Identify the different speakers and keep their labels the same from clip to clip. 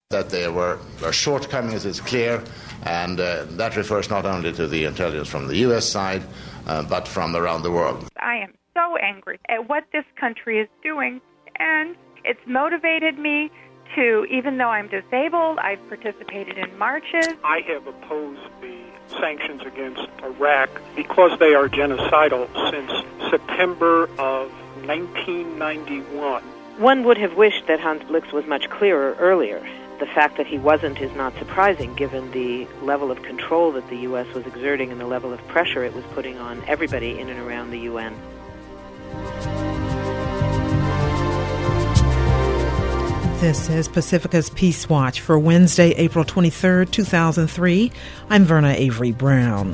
Speaker 1: That there were shortcomings is clear, and that refers not only to the intelligence from the U.S. side, but from around the world.
Speaker 2: I am so angry at what this country is doing, and it's motivated me to, even though I'm disabled, I've participated in marches.
Speaker 3: I have opposed the sanctions against Iraq because they are genocidal since September of 1991.
Speaker 4: One would have wished that Hans Blix was much clearer earlier. The fact that he wasn't is not surprising, given the level of control that the U.S. was exerting and the level of pressure it was putting on everybody in and around the UN.
Speaker 5: This is Pacifica's Peace Watch for Wednesday, April 23, 2003. I'm Verna Avery Brown.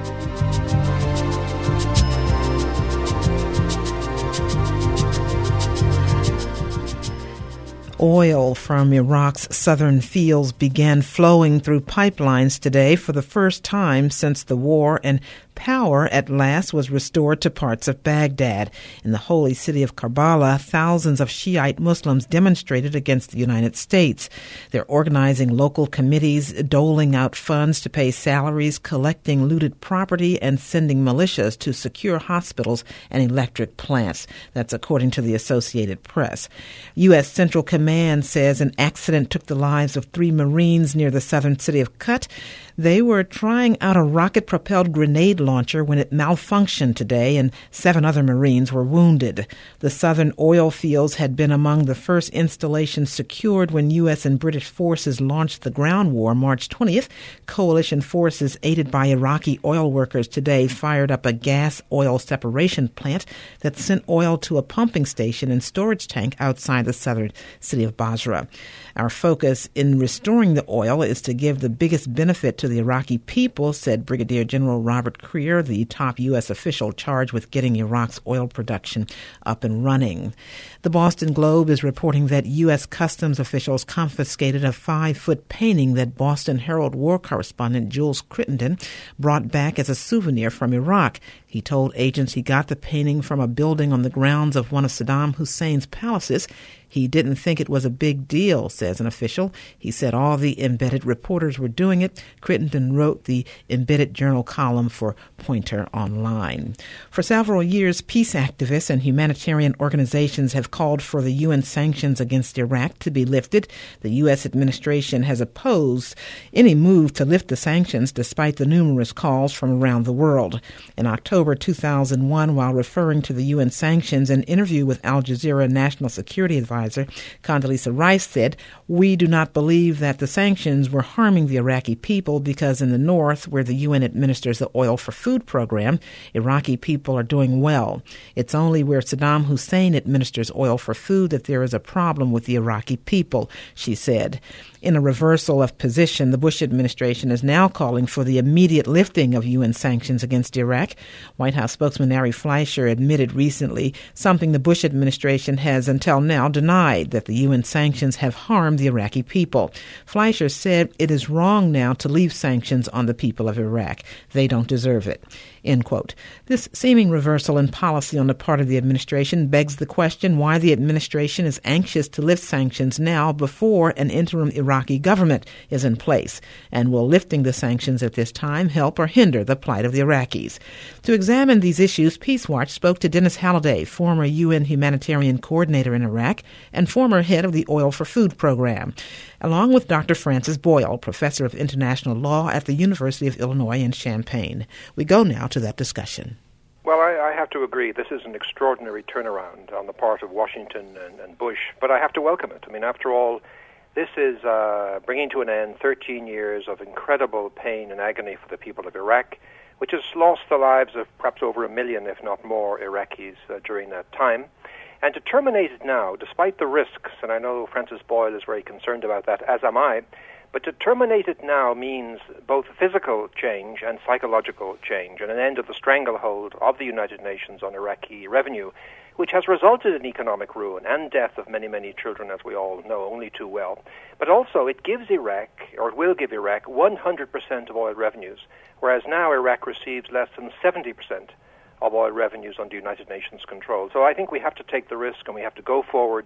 Speaker 5: Oil from Iraq's southern fields began flowing through pipelines today for the first time since the war, and power at last was restored to parts of Baghdad. In the holy city of Karbala, thousands of Shiite Muslims demonstrated against the United States. They're organizing local committees, doling out funds to pay salaries, collecting looted property, and sending militias to secure hospitals and electric plants. That's according to the Associated Press. U.S. Central Command says an accident took the lives of 3 Marines near the southern city of Kut. They were trying out a rocket-propelled grenade launcher when it malfunctioned today, and 7 other Marines were wounded. The southern oil fields had been among the first installations secured when U.S. and British forces launched the ground war March 20th. Coalition forces, aided by Iraqi oil workers, today fired up a gas-oil separation plant that sent oil to a pumping station and storage tank outside the southern city of Basra. Our focus in restoring the oil is to give the biggest benefit to the Iraqi people, said Brigadier General Robert Creer, the top U.S. official charged with getting Iraq's oil production up and running. The Boston Globe is reporting that U.S. Customs officials confiscated a 5-foot painting that Boston Herald war correspondent Jules Crittenden brought back as a souvenir from Iraq. He told agents he got the painting from a building on the grounds of one of Saddam Hussein's palaces. He didn't think it was a big deal, says an official. He said all the embedded reporters were doing it. Crittenden wrote the embedded journal column for Pointer Online. For several years, peace activists and humanitarian organizations have called for the UN sanctions against Iraq to be lifted. The U.S. administration has opposed any move to lift the sanctions despite the numerous calls from around the world. In October 2001, while referring to the UN sanctions, an interview with Al Jazeera National Security Advisor Condoleezza Rice said, "We do not believe that the sanctions were harming the Iraqi people because in the north, where the UN administers the Oil for Food program, Iraqi people are doing well. It's only where Saddam Hussein administers Oil for Food that there is a problem with the Iraqi people," she said. In a reversal of position, the Bush administration is now calling for the immediate lifting of UN sanctions against Iraq. White House spokesman Ari Fleischer admitted recently something the Bush administration has until now denied, that the UN sanctions have harmed the Iraqi people. Fleischer said it is wrong now to leave sanctions on the people of Iraq. They don't deserve it. End quote. This seeming reversal in policy on the part of the administration begs the question why the administration is anxious to lift sanctions now before an interim Iraqi government is in place. And will lifting the sanctions at this time help or hinder the plight of the Iraqis? To examine these issues, Peace Watch spoke to Dennis Halliday, former UN humanitarian coordinator in Iraq and former head of the Oil for Food program, along with Dr. Francis Boyle, professor of international law at the University of Illinois in Champaign. We go now to that discussion.
Speaker 6: Well, I have to agree. This is an extraordinary turnaround on the part of Washington and Bush, but I have to welcome it. I mean, after all, this is bringing to an end 13 years of incredible pain and agony for the people of Iraq, which has lost the lives of perhaps over 1 million, if not more, Iraqis during that time. And to terminate it now, despite the risks, and I know Francis Boyle is very concerned about that, as am I, but to terminate it now means both physical change and psychological change, and an end of the stranglehold of the United Nations on Iraqi revenue, which has resulted in economic ruin and death of many, many children, as we all know only too well. But also it gives Iraq, or it will give Iraq, 100% of oil revenues, whereas now Iraq receives less than 70% of oil revenues under United Nations control. So I think we have to take the risk and we have to go forward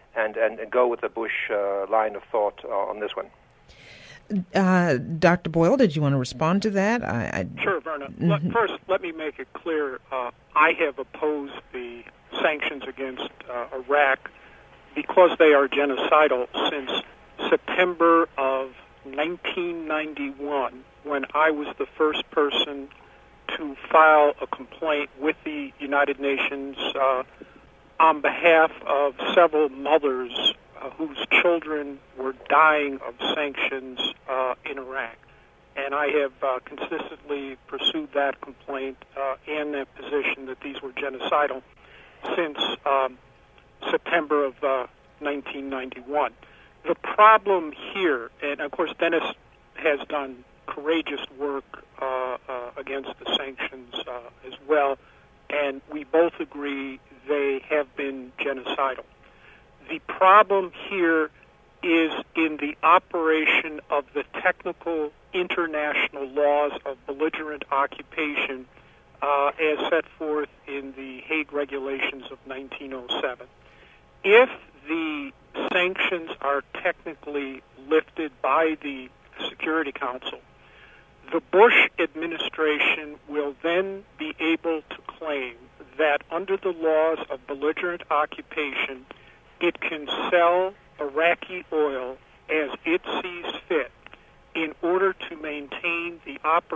Speaker 6: and go with the Bush line of thought on this one.
Speaker 5: Dr. Boyle, did you want to respond to that?
Speaker 3: Sure, Verna. First, let me make it clear. I have opposed the sanctions against Iraq because they are genocidal since September of 1991, when I was the first person to file a complaint with the United Nations on behalf of several mothers whose children were dying of sanctions in Iraq. And I have consistently pursued that complaint and that position that these were genocidal since September of 1991. The problem here, and of course Dennis has done courageous work against the sanctions as well, and we both agree they have been genocidal. The problem here is in the operation of the technical international laws of belligerent occupation as set forth in the Hague Regulations of 1907. If the sanctions are technically lifted by the Security Council, the Bush administration will then be able to claim that under the laws of belligerent occupation, it can sell Iraqi oil as it sees fit in order to maintain the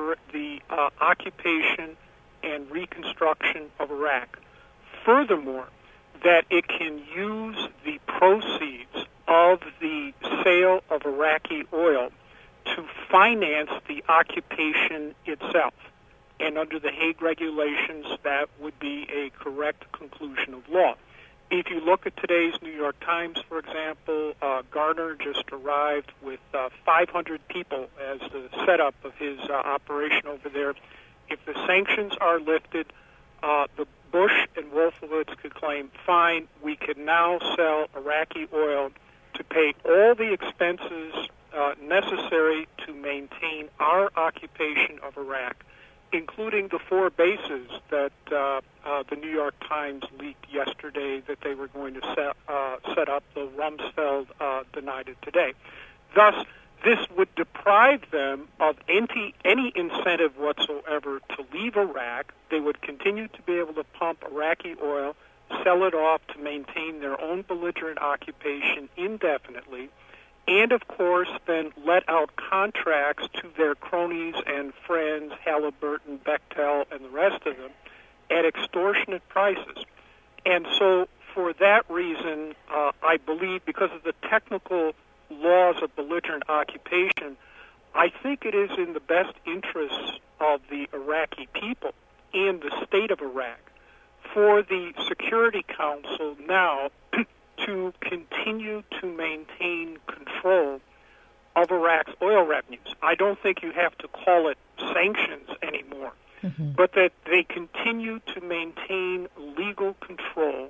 Speaker 3: occupation and reconstruction of Iraq. Furthermore, that it can use the proceeds of the sale of Iraqi oil to finance the occupation itself. And under the Hague Regulations, that would be a correct conclusion of law. If you look at today's New York Times, for example, Garner just arrived with 500 people as the setup of his operation over there. If the sanctions are lifted, the Bush and Wolfowitz could claim, fine, we can now sell Iraqi oil to pay all the expenses necessary to maintain our occupation of Iraq, including the 4 bases that the New York Times leaked yesterday that they were going to set up, though Rumsfeld denied it today. Thus, this would deprive them of any incentive whatsoever to leave Iraq. They would continue to be able to pump Iraqi oil, sell it off to maintain their own belligerent occupation indefinitely, and, of course, then let out contracts to their cronies and friends, Halliburton, Bechtel, and the rest of them, at extortionate prices. And so, for that reason, I believe, because of the technical laws of belligerent occupation, I think it is in the best interests of the Iraqi people and the state of Iraq for the Security Council now to continue to maintain control of Iraq's oil revenues. I don't think you have to call it sanctions anymore, but that they continue to maintain legal control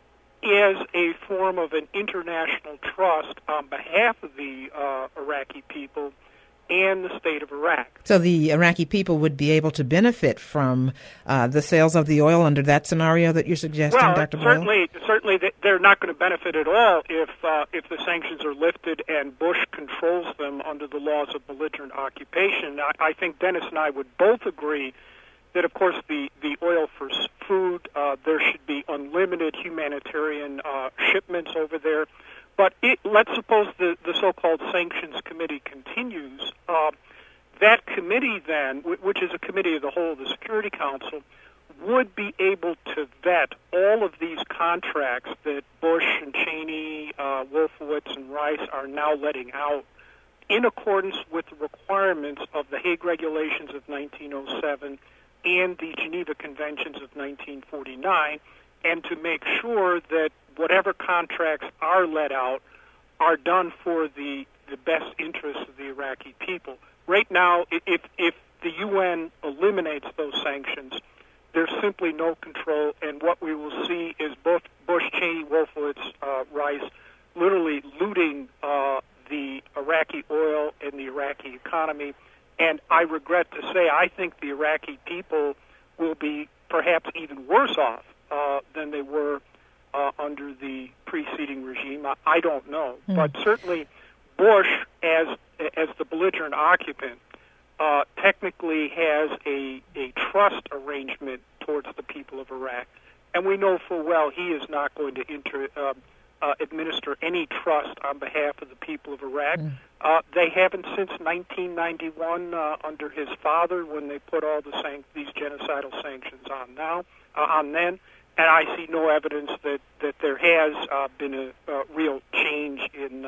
Speaker 3: as a form of an international trust on behalf of the Iraqi people and the state of Iraq.
Speaker 5: So the Iraqi people would be able to benefit from the sales of the oil under that scenario that you're suggesting, Dr. Boyle?
Speaker 3: Certainly they're not going to benefit at all if the sanctions are lifted and Bush controls them under the laws of belligerent occupation. I think Dennis and I would both agree that, of course, the oil for food, there should be unlimited humanitarian shipments over there. But let's suppose the so-called Sanctions Committee continues. That committee then, which is a committee of the whole of the Security Council, would be able to vet all of these contracts that Bush and Cheney, Wolfowitz and Rice are now letting out in accordance with the requirements of the Hague Regulations of 1907 and the Geneva Conventions of 1949, and to make sure that whatever contracts are let out are done for the best interests of the Iraqi people. Right now, if the UN eliminates those sanctions, there's simply no control, and what we will see is both Bush, Cheney, Wolfowitz, Rice literally looting the Iraqi oil and the Iraqi economy. And I regret to say, I think the Iraqi people will be perhaps even worse off than they were under the preceding regime. I don't know, but certainly Bush, as the belligerent occupant, technically has a trust arrangement towards the people of Iraq, and we know full well he is not going to administer any trust on behalf of the people of Iraq. They haven't since 1991 under his father, when they put all these genocidal sanctions on then. And I see no evidence that there has been a real change in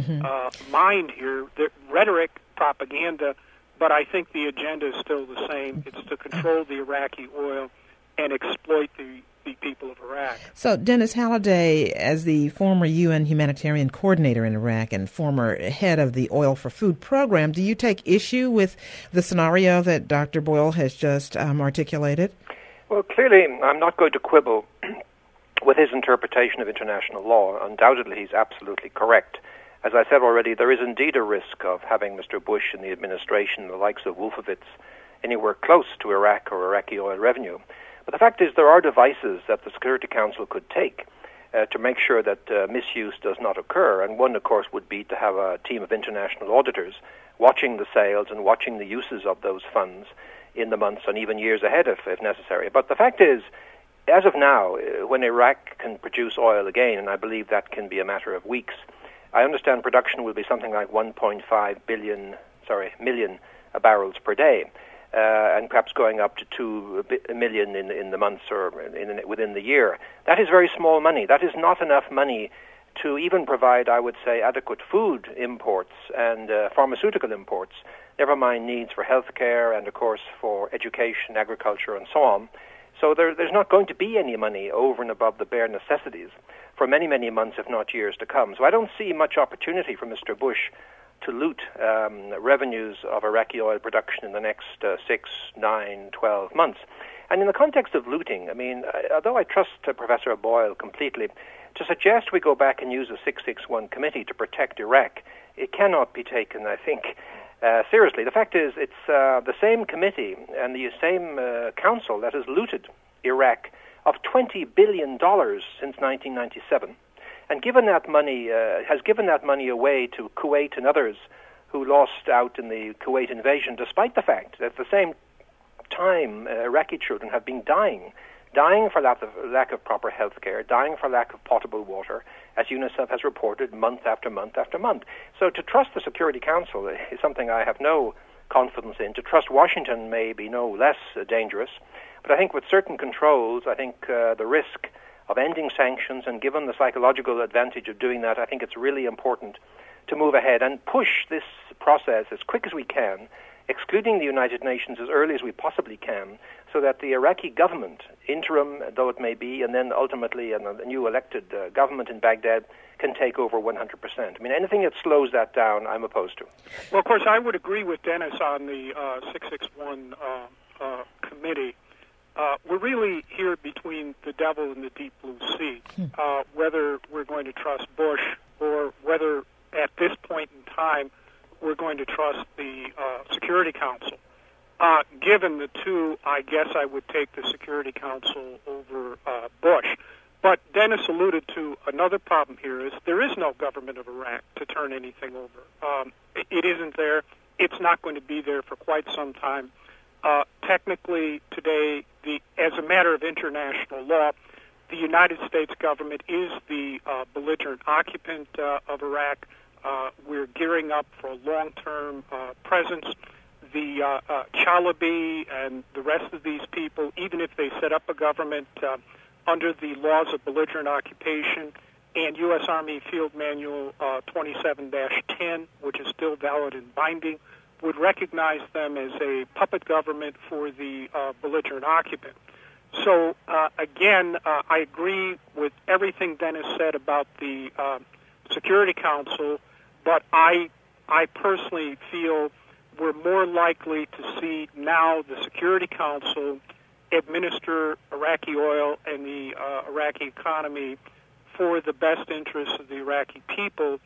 Speaker 3: mind here. The rhetoric, propaganda, but I think the agenda is still the same. It's to control the Iraqi oil and exploit the people of Iraq.
Speaker 5: So, Dennis Halliday, as the former UN humanitarian coordinator in Iraq and former head of the Oil for Food program, do you take issue with the scenario that Dr. Boyle has just articulated?
Speaker 6: Well, clearly, I'm not going to quibble with his interpretation of international law. Undoubtedly, he's absolutely correct. As I said already, there is indeed a risk of having Mr. Bush in the administration, the likes of Wolfowitz, anywhere close to Iraq or Iraqi oil revenue. But the fact is, there are devices that the Security Council could take to make sure that misuse does not occur. And one, of course, would be to have a team of international auditors watching the sales and watching the uses of those funds in the months and even years ahead if necessary. But the fact is, as of now, when Iraq can produce oil again, and I believe that can be a matter of weeks, I understand production will be something like 1.5 million barrels per day, and perhaps going up to 2 million in the months or within the year. That is very small money. That is not enough money to even provide, I would say, adequate food imports and pharmaceutical imports, never mind needs for health care and, of course, for education, agriculture, and so on. So there's not going to be any money over and above the bare necessities for many, many months, if not years to come. So I don't see much opportunity for Mr. Bush to loot revenues of Iraqi oil production in the next 6, 9, 12 months. And in the context of looting, I mean, although I trust Professor Boyle completely, to suggest we go back and use a 661 committee to protect Iraq, it cannot be taken, I think, seriously. The fact is, it's the same committee and the same council that has looted Iraq of $20 billion since 1997, and given that money has given that money away to Kuwait and others who lost out in the Kuwait invasion, despite the fact that at the same time Iraqi children have been dying for lack of proper health care, dying for lack of potable water, as UNICEF has reported month after month after month. So to trust the Security Council is something I have no confidence in. To trust Washington may be no less dangerous. But I think with certain controls, I think the risk of ending sanctions, and given the psychological advantage of doing that, I think it's really important to move ahead and push this process as quick as we can, excluding the United Nations as early as we possibly can, so that the Iraqi government, interim though it may be, and then ultimately a new elected government in Baghdad, can take over 100%. I mean, anything that slows that down, I'm opposed to.
Speaker 3: Well, of course, I would agree with Dennis on the 661 committee. We're really here between the devil and the deep blue sea, whether we're going to trust Bush or whether at this point in time we're going to trust the Security Council. Given the two, I guess I would take the Security Council over Bush. But Dennis alluded to another problem here is there is no government of Iraq to turn anything over. It isn't there. It's not going to be there for quite some time. Technically, today, as a matter of international law, the United States government is the belligerent occupant of Iraq. We're gearing up for a long-term presence. The Chalabi and the rest of these people, even if they set up a government under the laws of belligerent occupation and U.S. Army Field Manual 27-10, which is still valid and binding, would recognize them as a puppet government for the belligerent occupant. So, again, I agree with everything Dennis said about the Security Council, but I personally feel we're more likely to see now the Security Council administer Iraqi oil and the Iraqi economy for the best interests of the Iraqi people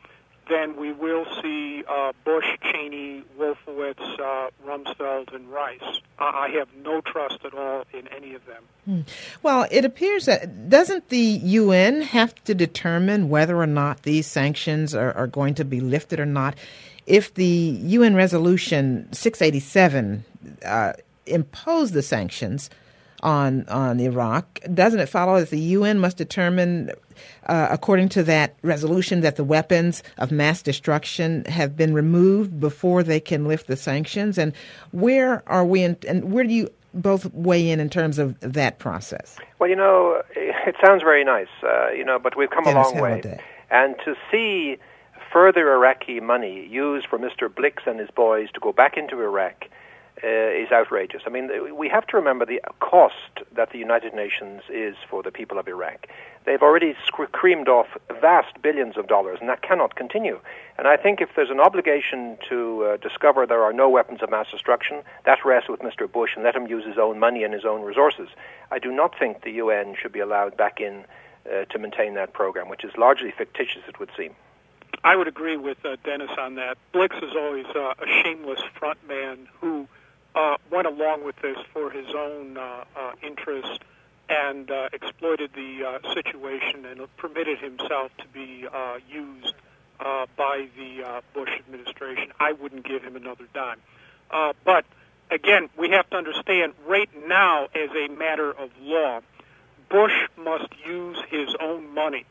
Speaker 3: then we will see Bush, Cheney, Wolfowitz, Rumsfeld, and Rice. I have no trust at all in any of them.
Speaker 5: Well, it appears that doesn't the UN have to determine whether or not these sanctions are going to be lifted or not? If the UN Resolution 687 imposed the sanctions on Iraq, doesn't it follow that the UN must determine, according to that resolution, that the weapons of mass destruction have been removed before they can lift the sanctions? And where are we, and where do you both weigh in terms of that process?
Speaker 6: Well, it sounds very nice, but we've come a long way. And to see further Iraqi money used for Mr. Blix and his boys to go back into Iraq is outrageous. I mean, we have to remember the cost that the United Nations is for the people of Iraq. They've already creamed off vast billions of dollars, and that cannot continue. And I think if there's an obligation to discover there are no weapons of mass destruction, that rests with Mr. Bush and let him use his own money and his own resources. I do not think the UN should be allowed back in to maintain that program, which is largely fictitious, it would seem.
Speaker 3: I would agree with Dennis on that. Blix is always a shameless front man who went along with this for his own interest and exploited the situation and permitted himself to be used by the Bush administration. I wouldn't give him another dime. But, again, we have to understand right now, as a matter of law, Bush must use his own money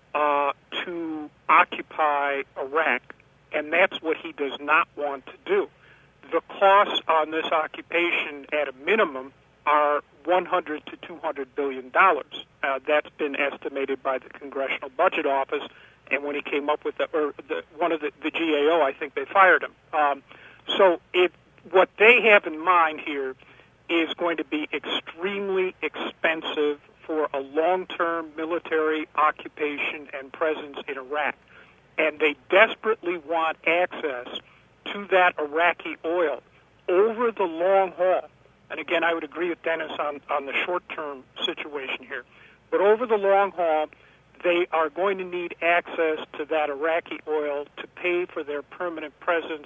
Speaker 3: to occupy Iraq, and that's what he does not want to do. The costs on this occupation, at a minimum, are $100 to $200 billion. That's been estimated by the Congressional Budget Office, and when he came up with the GAO, I think they fired him. So what they have in mind here is going to be extremely expensive for a long-term military occupation and presence in Iraq. And they desperately want access to that Iraqi oil over the long haul. And again, I would agree with Dennis on the short-term situation here. But over the long haul, they are going to need access to that Iraqi oil to pay for their permanent presence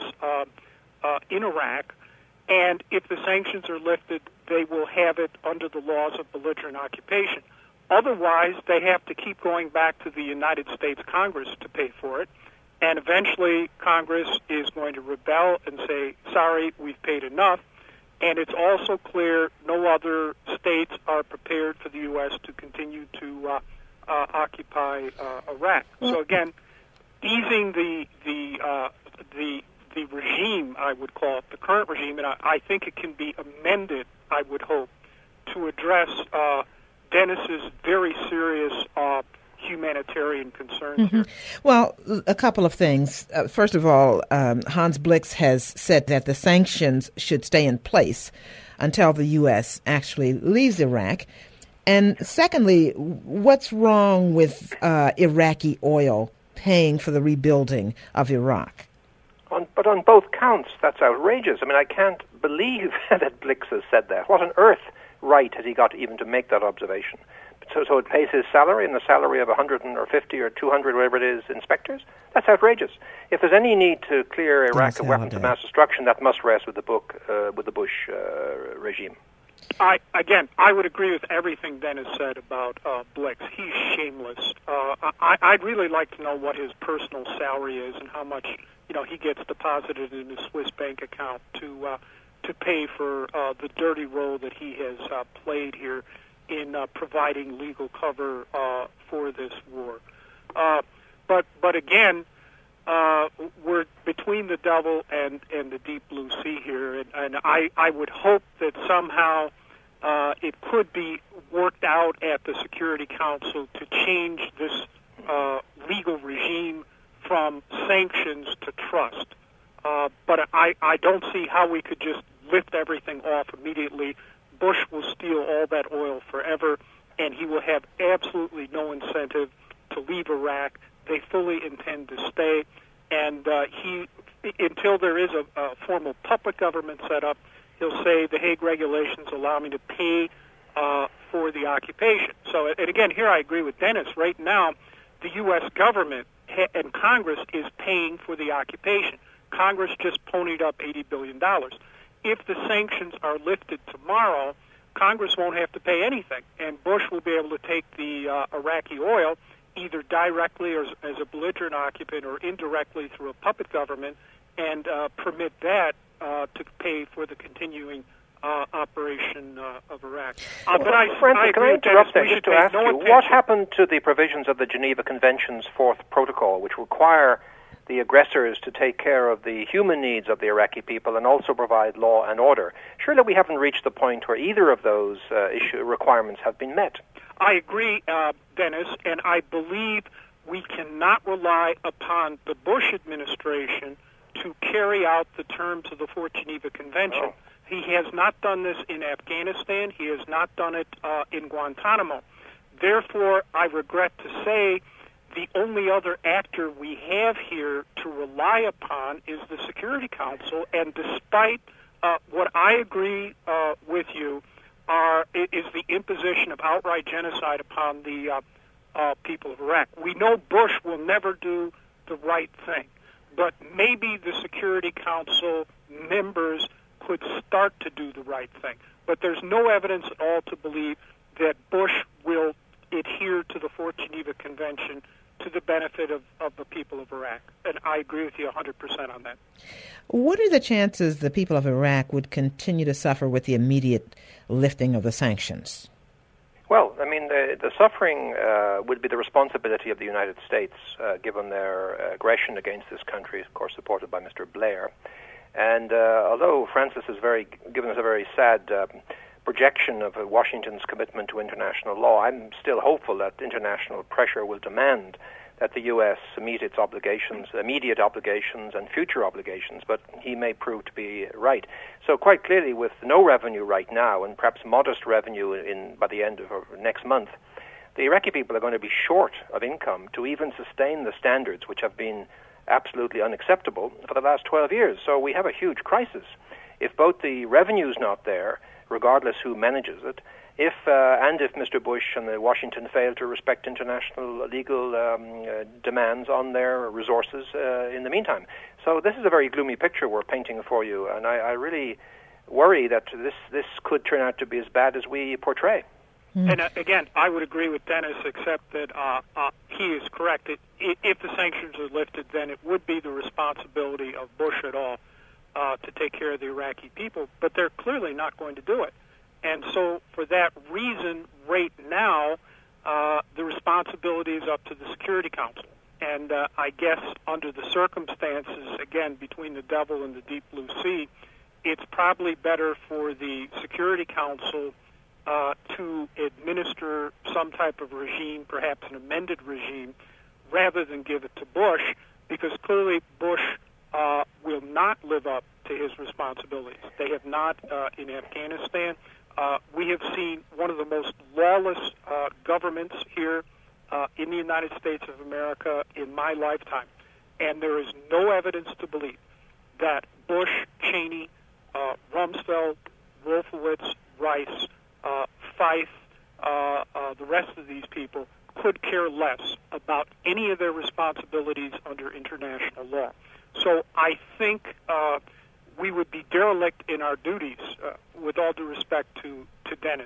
Speaker 3: in Iraq. And if the sanctions are lifted, they will have it under the laws of belligerent occupation. Otherwise, they have to keep going back to the United States Congress to pay for it. And eventually, Congress is going to rebel and say, sorry, we've paid enough. And it's also clear no other states are prepared for the U.S. to continue to occupy Iraq. So again, easing the regime, I would call it, the current regime, and I think it can be amended, I would hope, to address Dennis's very serious humanitarian concerns here.
Speaker 5: Well, a couple of things. First of all, Hans Blix has said that the sanctions should stay in place until the U.S. actually leaves Iraq. And secondly, what's wrong with Iraqi oil paying for the rebuilding of Iraq?
Speaker 6: But on both counts, that's outrageous. I mean, I can't believe that Blix has said that. What on earth right has he got even to make that observation? So it pays his salary and the salary of 150 or 200, whatever it is, inspectors? That's outrageous. If there's any need to clear Iraq of weapons of mass destruction, that must rest with the Bush regime.
Speaker 3: I would agree with everything Dennis said about Blix. He's shameless. I'd really like to know what his personal salary is and how much he gets deposited in his Swiss bank account to pay for the dirty role that he has played here in providing legal cover for this war. But again, we're between the devil and the deep blue sea here, and I would hope that somehow it could be worked out at the Security Council to change this legal regime from sanctions to trust. But I don't see how we could just lift everything off immediately. Bush will steal all that oil forever, and he will have absolutely no incentive to leave Iraq. They fully intend to stay, and until there is a formal puppet government set up, he'll say the Hague regulations allow me to pay for the occupation. So, and again, here I agree with Dennis. Right now, the U.S. government and Congress is paying for the occupation. Congress just ponied up $80 billion. If the sanctions are lifted tomorrow, Congress won't have to pay anything, and Bush will be able to take the Iraqi oil either directly or as a belligerent occupant or indirectly through a puppet government and permit that to pay for the continuing operation of Iraq.
Speaker 6: But I can I interrupt there just to ask you, what happened to the provisions of the Geneva Convention's Fourth Protocol, which require the aggressors to take care of the human needs of the Iraqi people and also provide law and order? Surely we haven't reached the point where either of those requirements have been met.
Speaker 3: I agree, Dennis, and I believe we cannot rely upon the Bush administration to carry out the terms of the Fourth Geneva Convention.
Speaker 6: Oh.
Speaker 3: He has not done this in Afghanistan. He has not done it in Guantanamo. Therefore, I regret to say the only other actor we have here to rely upon is the Security Council, and despite what I agree with you is the imposition of outright genocide upon the people of Iraq. We know Bush will never do the right thing, but maybe the Security Council members could start to do the right thing. But there's no evidence at all to believe that Bush will adhere to the Fourth Geneva Convention to the benefit of the people of Iraq. And I agree with you 100% on that.
Speaker 5: What are the chances the people of Iraq would continue to suffer with the immediate lifting of the sanctions?
Speaker 6: Well, I mean, the suffering would be the responsibility of the United States, given their aggression against this country, of course, supported by Mr. Blair. And although Francis has given us a very sad projection of Washington's commitment to international law, I'm still hopeful that international pressure will demand that the U.S. meet its obligations, immediate obligations and future obligations, but he may prove to be right. So quite clearly, with no revenue right now and perhaps modest revenue by the end of next month, the Iraqi people are going to be short of income to even sustain the standards which have been absolutely unacceptable for the last 12 years. So we have a huge crisis. If both the revenue's not there, regardless who manages it, if Mr. Bush and Washington fail to respect international legal demands on their resources in the meantime. So this is a very gloomy picture we're painting for you, and I really worry that this could turn out to be as bad as we portray.
Speaker 3: And again, I would agree with Dennis, except that he is correct. If the sanctions are lifted, then it would be the responsibility of Bush et al. To take care of the Iraqi people, but they're clearly not going to do it. And so for that reason, right now, the responsibility is up to the Security Council. And I guess under the circumstances, again, between the devil and the deep blue sea, it's probably better for the Security Council to administer some type of regime, perhaps an amended regime, rather than give it to Bush, because clearly Bush will not live up to his responsibilities. They have not in Afghanistan. We have seen one of the most lawless governments here in the United States of America in my lifetime. And there is no evidence to believe that Bush, Cheney, Rumsfeld, Wolfowitz, Rice, Fife, the rest of these people could care less about any of their responsibilities under international law. So I think we would be derelict in our duties, with all due respect to Dennis,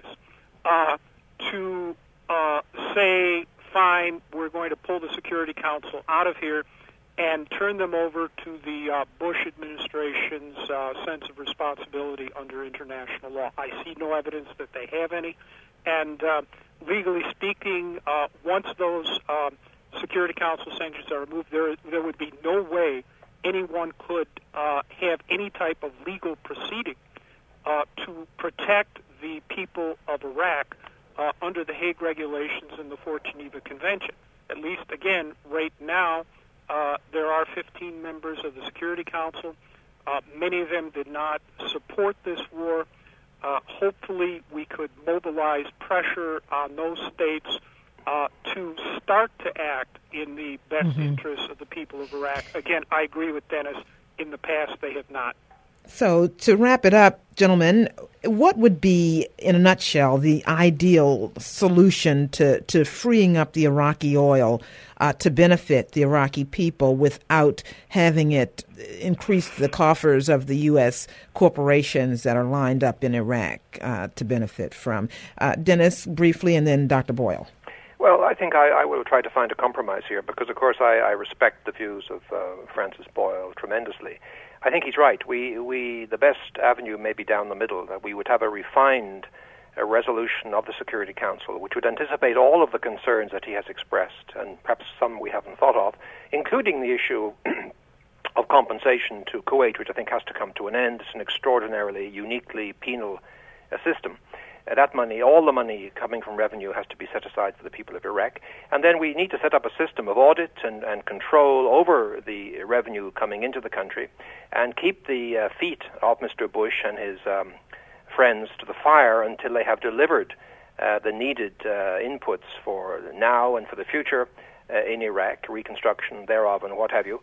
Speaker 3: to say, fine, we're going to pull the Security Council out of here and turn them over to the Bush administration's sense of responsibility under international law. I see no evidence that they have any. And legally speaking, once those Security Council sanctions are removed, there would be no way anyone could have any type of legal proceeding to protect the people of Iraq under the Hague Regulations and the Fourth Geneva Convention. At least, again, right now, there are 15 members of the Security Council. Many of them did not support this war. Hopefully, we could mobilize pressure on those states to start to act in the best interests of the people of Iraq. Again, I agree with Dennis. In the past, they have not.
Speaker 5: So to wrap it up, gentlemen, what would be, in a nutshell, the ideal solution to freeing up the Iraqi oil to benefit the Iraqi people without having it increase the coffers of the U.S. corporations that are lined up in Iraq to benefit from? Dennis, briefly, and then Dr. Boyle.
Speaker 6: Well, I think I will try to find a compromise here because, of course, I respect the views of Francis Boyle tremendously. I think he's right. The best avenue may be down the middle, that we would have a refined resolution of the Security Council, which would anticipate all of the concerns that he has expressed, and perhaps some we haven't thought of, including the issue of compensation to Kuwait, which I think has to come to an end. It's an extraordinarily, uniquely penal system. That money, all the money coming from revenue, has to be set aside for the people of Iraq. And then we need to set up a system of audit and control over the revenue coming into the country and keep the feet of Mr. Bush and his friends to the fire until they have delivered the needed inputs for now and for the future in Iraq, reconstruction thereof and what have you,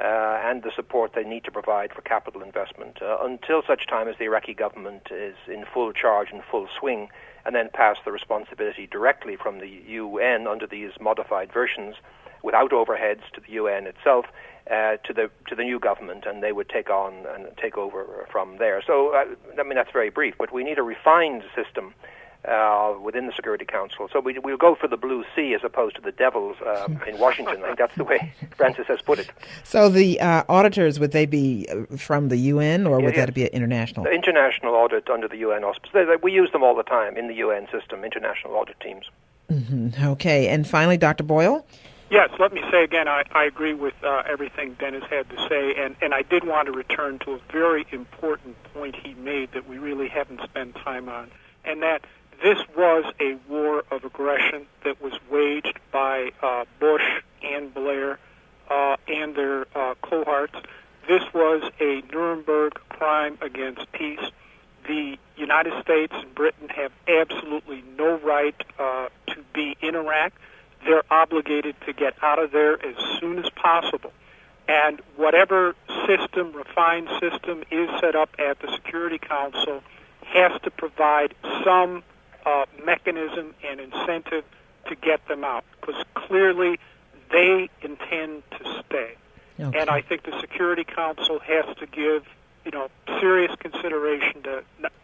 Speaker 6: and the support they need to provide for capital investment until such time as the Iraqi government is in full charge and full swing, and then pass the responsibility directly from the UN under these modified versions without overheads to the UN itself to the new government, and they would take on and take over from there. So, I mean, that's very brief, but we need a refined system within the Security Council. So we'll go for the blue sea as opposed to the devils in Washington. I think that's the way Francis has put it.
Speaker 5: So the auditors, would they be from the UN, or would that be international?
Speaker 6: The international audit under the UN auspices. We use them all the time in the UN system, international audit teams.
Speaker 5: Mm-hmm. Okay. And finally, Dr. Boyle?
Speaker 3: Yes, let me say again, I agree with everything Dennis had to say, and I did want to return to a very important point he made that we really haven't spent time on, and that this was a war of aggression that was waged by Bush and Blair and their cohorts. This was a Nuremberg crime against peace. The United States and Britain have absolutely no right to be in Iraq. They're obligated to get out of there as soon as possible. And whatever system, refined system, is set up at the Security Council has to provide some mechanism and incentive to get them out, because clearly they intend to stay. Okay. And I think the Security Council has to give, serious consideration to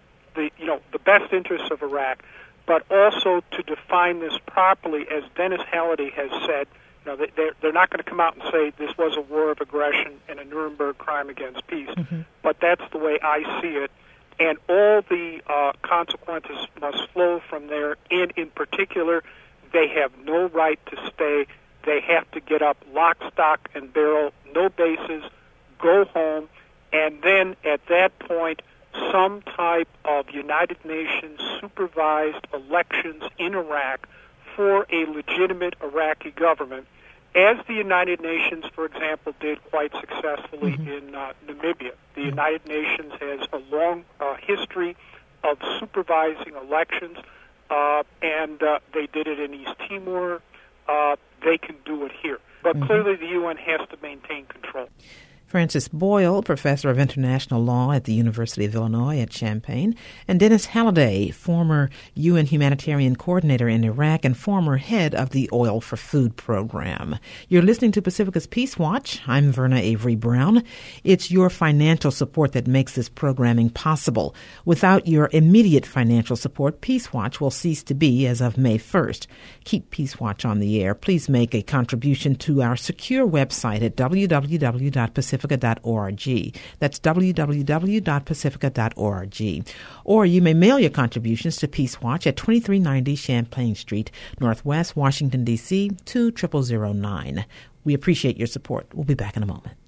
Speaker 3: the best interests of Iraq, but also to define this properly, as Dennis Halliday has said. They're not going to come out and say this was a war of aggression and a Nuremberg crime against peace, but that's the way I see it. And all the consequences must flow from there. And in particular, they have no right to stay. They have to get up lock, stock, and barrel, no bases, go home, and then at that point, some type of United Nations supervised elections in Iraq for a legitimate Iraqi government, as the United Nations, for example, did quite successfully in Namibia. The United Nations has a long history of supervising elections, and they did it in East Timor. They can do it here. But clearly the UN has to maintain control.
Speaker 5: Francis Boyle, professor of international law at the University of Illinois at Champaign, and Dennis Halliday, former UN humanitarian coordinator in Iraq and former head of the Oil for Food program. You're listening to Pacifica's Peace Watch. I'm Verna Avery Brown. It's your financial support that makes this programming possible. Without your immediate financial support, Peace Watch will cease to be as of May 1st. Keep Peace Watch on the air. Please make a contribution to our secure website at www.pacifica.org. That's www.pacifica.org. Or you may mail your contributions to Peace Watch at 2390 Champlain Street, Northwest, Washington, D.C. 20009. We appreciate your support. We'll be back in a moment.